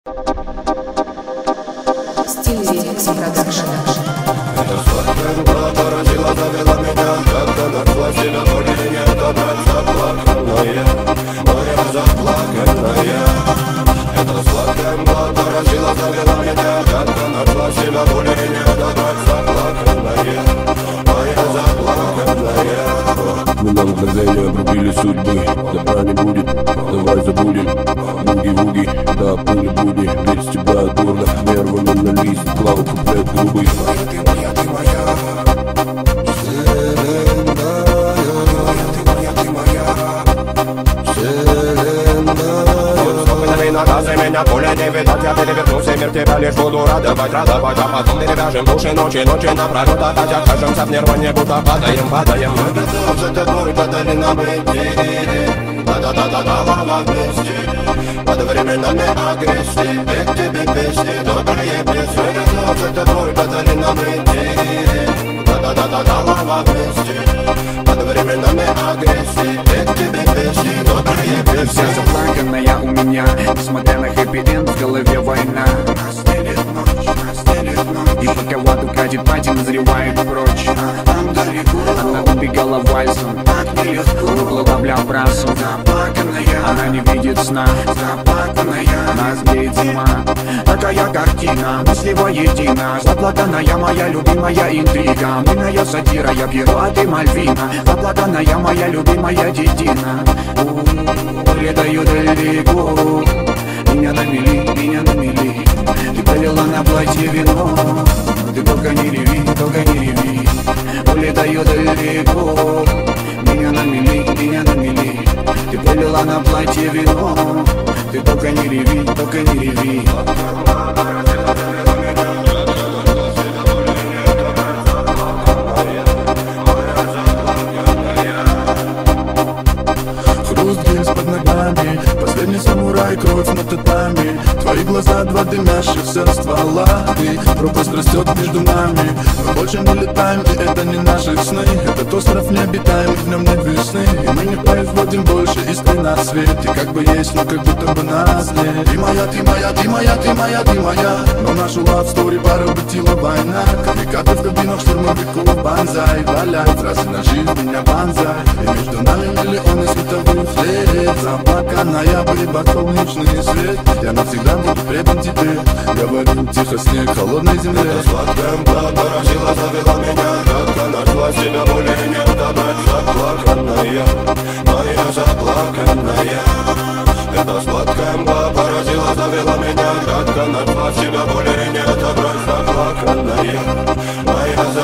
Стиль Продакшн. Это сладкая мгла поразила, завела меня, когда нашла себя более не добрать заплаканная, моя заплаканная. Это сладкая мгла поразила, завела меня, когда нашла себя более не добрать заплаканная, моя заплаканная. Мы на мгновение обрубили судьбы, добра не будет, давай забудем. Буги-вуги, да, пули-буги, ведь тебя дурно, нервами на лист, клал куплет грубый. Моя, ты моя, вселенная, ты моя, вселенная. Спокойными наказы меня более не видать, я перевернулся, мир тебя лишь буду радовать, а потом перевяжем души ночи напролет, опять окажемся в нирване, будто падаем. Мы готовы за тобой, подари нам идеи, да-да-да-да-да, вместе. Под временами агрессии, к тебе песни, добрые песни. Мы за тобой, подари нам идеи, да-да-да-да-да, лава вместе. Под временами агрессии, к тебе песни, добрые песни. Вся заплаканная у меня, несмотря на хэппи-энд, в голове война. Разделит ночь, и пока в аду катит пати, назревает прочь. Там далеко, она убегала вальсом, так нелегко, уплыла в лябрасу. Заплаканная, она не видит сна. Заплаканная, нас сбеет зима. Такая картина, мысли воедино. Заплаканная моя любимая интрига. Мыльная сатира, я Пьеро, а ты Мальвина. Заплаканная моя любимая детина. Летаю далеко, меня на мели. Ты пролила на платье вино, ты только не реви. Улетаю далеко, меня на мели. Ты пролила на платье вино, ты только не реви. Хруст гильз под ногами, последний самурай, кровь на татами. Твои глаза, два дымящихся ствола. И пропасть растет между нами. Мы больше не летаем, и это не наши сны. Этот остров необитаем, в нем нет весны. И мы не производим больше искры на свете. Как бы есть, но как будто бы нас нет. Ты моя. Но нашу love story поработила война. Камикады в кабинах штурмовиков, банзай. Валяют фразы на жизнь, меня банзай. И между нами миллионы световых лет. Заплаканная, бэйба, солнечный свет. Я навсегда буду предан тебе. Говорю тихо, снег, холодной земле. Это сладкая мгла поразила, завела меня, когда нашла себя более не добрать заплаканная, моя заплаканная. Это сладкая мгла поразила, завела меня, когда нашла себя более не добрать заплаканная, моя заплаканная.